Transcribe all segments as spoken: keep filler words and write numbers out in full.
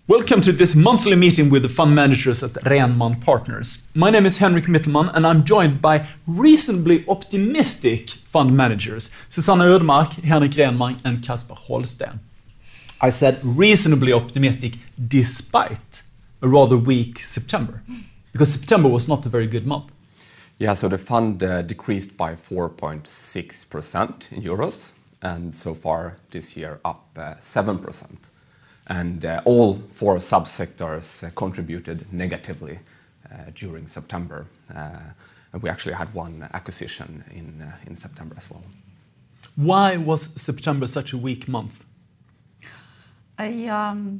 Welcome to this monthly meeting with the fund managers at Renman Partners. My name is Henrik Mittelman and I'm joined by reasonably optimistic fund managers, Susanna Ödmark, Henrik Renman and Kasper Holsten. I said reasonably optimistic despite a rather weak September, because September was not a very good month. Yeah, so the fund uh, decreased by four point six percent in euros, and so far this year up uh, seven percent. And uh, all four subsectors uh, contributed negatively uh, during September. Uh, and we actually had one acquisition in, uh, in September as well. Why was September such a weak month? I, um,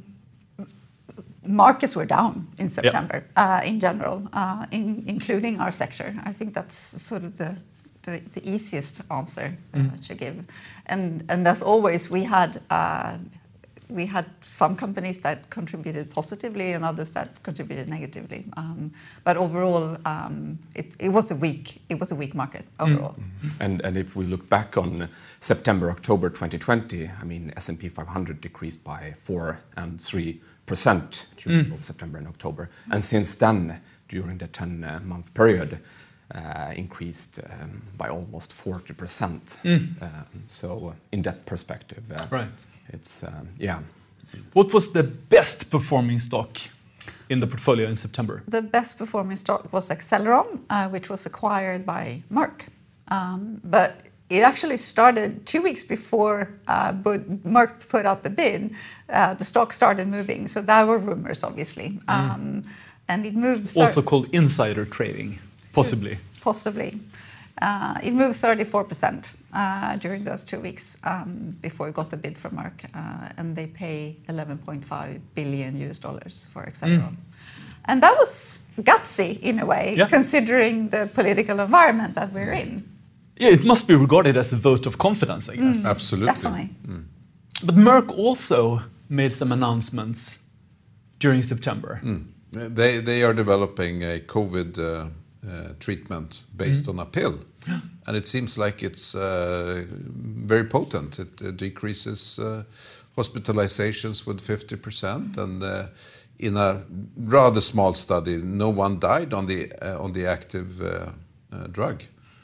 markets were down in September, yep. uh, in general, uh, in, including our sector. I think that's sort of the, the, the easiest answer uh, mm. to give. And, and as always, we had... Uh, We had some companies that contributed positively and others that contributed negatively. Um, but overall, um, it, it was a weak it was a weak market overall. Mm. And and if we look back on September, October twenty twenty, I mean S and P five hundred decreased by four and three percent during mm. both September and October. And since then, during the ten month period, uh, increased um, by almost forty percent. Mm. Uh, so in that perspective, uh, right. It's, um, yeah. What was the best performing stock in the portfolio in September? The best performing stock was Acceleron, uh, which was acquired by Merck. Um, but it actually started two weeks before uh, Merck put out the bid. Uh, the stock started moving, so there were rumors, obviously. Mm. Um, and it moved... Also called insider trading, possibly. Possibly. Uh, it moved thirty-four percent uh, during those two weeks um, before it got the bid from Merck, uh, and they pay eleven point five billion U S dollars for Acceleron. Mm. And that was gutsy in a way, yeah. considering the political environment that we're in. Yeah, it must be regarded as a vote of confidence, I guess. Mm, Absolutely. Definitely. Mm. But Merck also made some announcements during September. Mm. They, they are developing a COVID uh, Uh, treatment based mm. on a pill, and it seems like it's uh, very potent. It uh, decreases uh, hospitalizations with fifty percent, and uh, in a rather small study, no one died on the uh, on the active uh, uh, drug.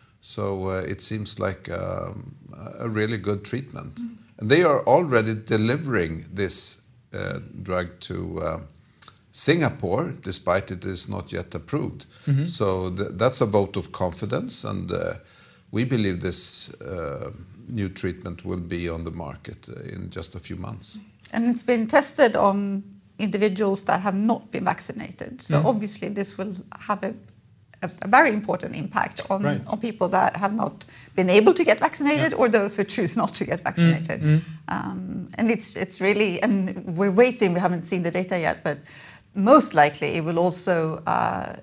So uh, it seems like um, a really good treatment, mm. and they are already delivering this uh, drug to Uh, Singapore, despite it is not yet approved. Mm-hmm. So th that's a vote of confidence, and uh, we believe this uh, new treatment will be on the market uh, in just a few months. And it's been tested on individuals that have not been vaccinated. So mm. obviously this will have a, a, a very important impact on, right. on people that have not been able to get vaccinated, yeah. or those who choose not to get vaccinated. Mm. Mm. Um, and it's, it's really, and we're waiting, we haven't seen the data yet, but most likely, it will also uh,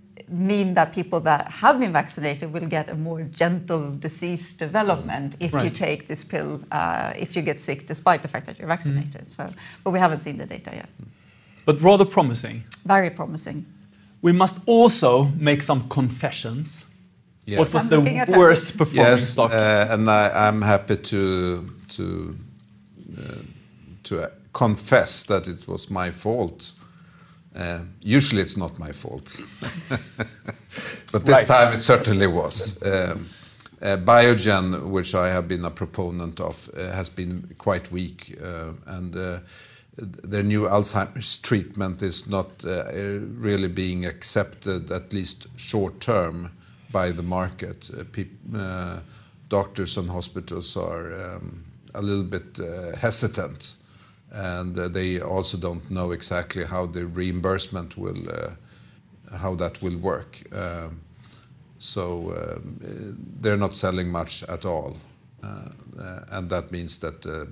mean that people that have been vaccinated will get a more gentle disease development if right. you take this pill, uh, if you get sick, despite the fact that you're vaccinated. Mm. So, but we haven't seen the data yet. But rather promising. Very promising. We must also make some confessions. Yes. What was I'm the worst performing yes, stock? Uh, and I, I'm happy to to uh, to confess that it was my fault. Uh, usually it's not my fault, but this right. time it certainly was. Um, uh, Biogen, which I have been a proponent of, uh, has been quite weak, uh, and uh, their new Alzheimer's treatment is not uh, really being accepted, at least short term, by the market. Uh, peop- uh, doctors and hospitals are um, a little bit uh, hesitant. And uh, they also don't know exactly how the reimbursement will, uh, how that will work. Um, so um, they're not selling much at all, uh, uh, and that means that uh, uh,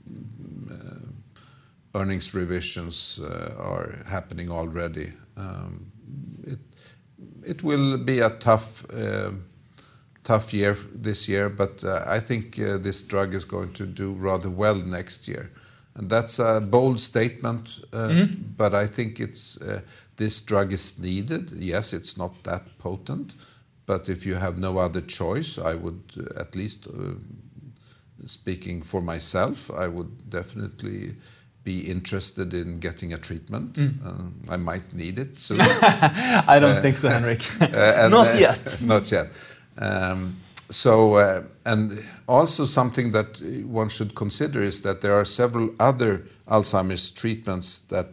earnings revisions uh, are happening already. Um, it it will be a tough uh, tough year this year, but uh, I think uh, this drug is going to do rather well next year. And that's a bold statement, uh, mm. but I think it's uh, this drug is needed. Yes, it's not that potent, but if you have no other choice, I would uh, at least, uh, speaking for myself, I would definitely be interested in getting a treatment. Mm. Uh, I might need it soon. I don't uh, think so, Henrik. uh, not uh, yet. Not yet. Um, so, uh, and also something that one should consider is that there are several other Alzheimer's treatments that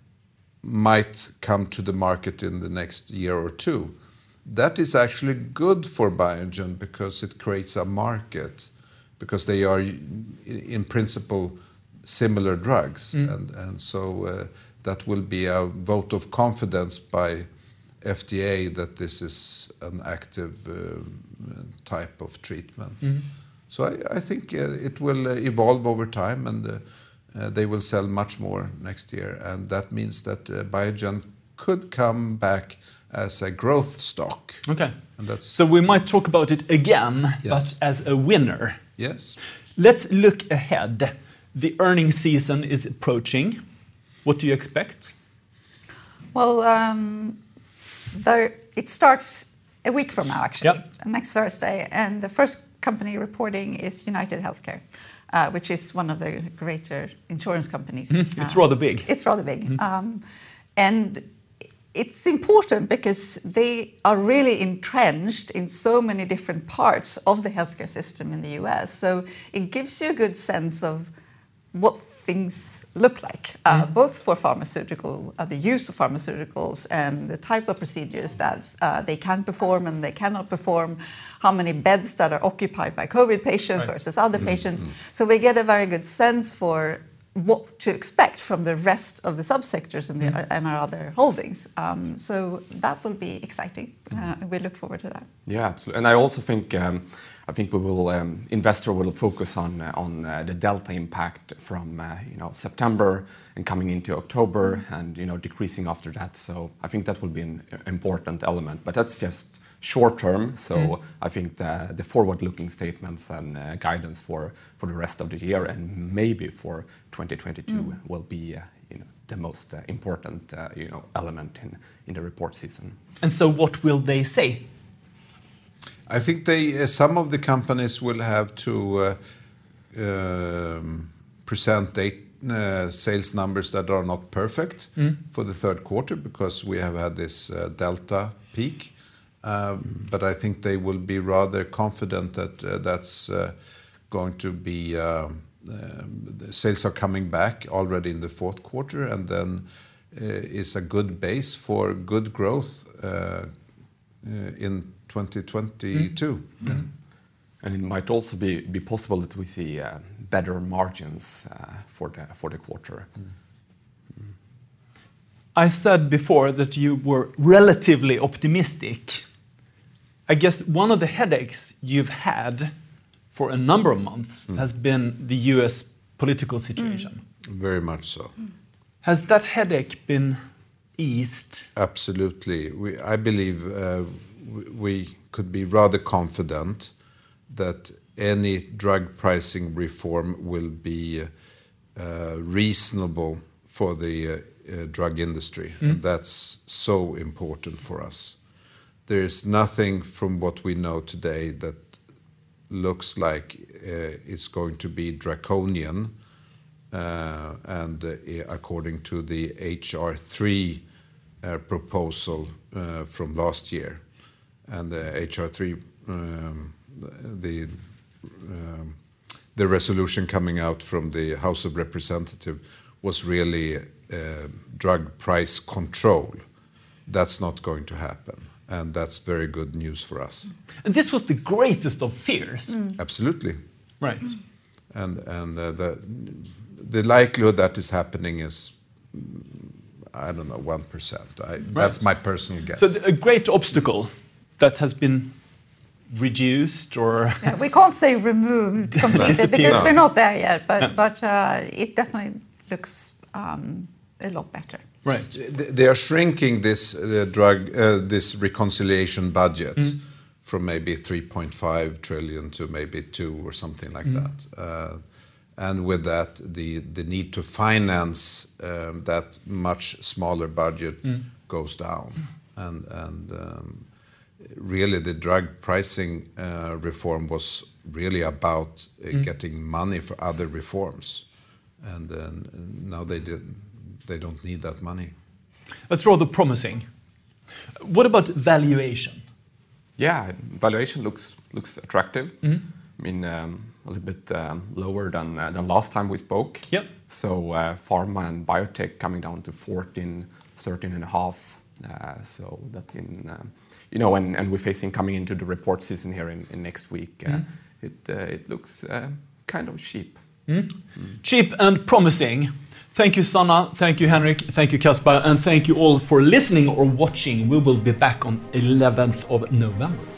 might come to the market in the next year or two. That is actually good for Biogen because it creates a market, because they are, in principle, similar drugs. Mm. And, and so uh, that will be a vote of confidence by F D A that this is an active uh, type of treatment. Mm. So I, I think uh, it will uh, evolve over time, and uh, uh, they will sell much more next year. And that means that uh, Biogen could come back as a growth stock. Okay. And that's so we might talk about it again, yes. but as a winner. Yes. Let's look ahead. The earnings season is approaching. What do you expect? Well, um, there, it starts a week from now, actually, yep. next Thursday. And the first company reporting is United Healthcare, uh, which is one of the greater insurance companies. Mm, it's uh, rather big. It's rather big. Mm. Um, and it's important because they are really entrenched in so many different parts of the healthcare system in the U S. So it gives you a good sense of what things look like, uh, mm. both for pharmaceutical, uh, the use of pharmaceuticals and the type of procedures that uh, they can perform and they cannot perform, how many beds that are occupied by COVID patients right. versus other mm. patients. Mm. So we get a very good sense for what to expect from the rest of the subsectors in, the, mm. and our other holdings. Um, so that will be exciting. Uh, we look forward to that. Yeah, absolutely. And I also think um, I think we will um, investor will focus on uh, on uh, the delta impact from uh, you know September and coming into October mm. and you know decreasing after that. So I think that will be an important element. But that's just short term. So mm. I think the, the forward-looking statements and uh, guidance for, for the rest of the year and maybe for twenty twenty-two mm. will be uh, you know the most uh, important uh, you know element in, in the report season. And so what will they say? I think they uh, some of the companies will have to uh, um, present date, uh, sales numbers that are not perfect mm. for the third quarter because we have had this uh, delta peak. Um, but I think they will be rather confident that uh, that's uh, going to be um, um, the sales are coming back already in the fourth quarter, and then uh, is a good base for good growth uh, uh, in twenty twenty-two. Mm-hmm. Yeah. And it might also be, be possible that we see uh, better margins uh, for the for the quarter. Mm. Mm. I said before that you were relatively optimistic. I guess one of the headaches you've had for a number of months mm. has been the U S political situation. Mm. Very much so. Mm. Has that headache been eased? Absolutely. We, I believe uh, we could be rather confident that any drug pricing reform will be uh, reasonable for the uh, uh, drug industry. Mm. And that's so important for us. There is nothing from what we know today that looks like uh, it's going to be draconian. Uh, and uh, according to the H R three uh, proposal uh, from last year. And the H R three, um, the, um, the resolution coming out from the House of Representatives was really uh, drug price control. That's not going to happen. And that's very good news for us. And this was the greatest of fears. Mm. Absolutely. Right. Mm. And and uh, the the likelihood that is happening is, I don't know, one percent. I, right. That's my personal guess. So a great obstacle that has been reduced or... Yeah, we can't say removed completely because no. we're not there yet, but, yeah. but uh, it definitely looks um, a lot better. Right. They are shrinking this uh, drug, uh, this reconciliation budget mm. from maybe three point five trillion to maybe two or something like mm. that. Uh, and with that, the, the need to finance um, that much smaller budget mm. goes down. And, and um, really, the drug pricing uh, reform was really about uh, mm. getting money for other reforms. and uh, now they did, they don't need that money. That's rather promising. What about valuation? Yeah, valuation looks looks attractive. Mm-hmm. I mean, um, a little bit um, lower than uh, than last time we spoke. Yep. So uh, pharma and biotech coming down to fourteen, thirteen and a half. Uh, so that in, um, you know, and, and we're facing coming into the report season here in, in next week. Uh, Mm-hmm. It uh, it looks uh, kind of cheap. Mm. Mm. Cheap and promising. Thank you, Sanna. Thank you, Henrik. Thank you, Caspar. And thank you all for listening or watching. We will be back on eleventh of November.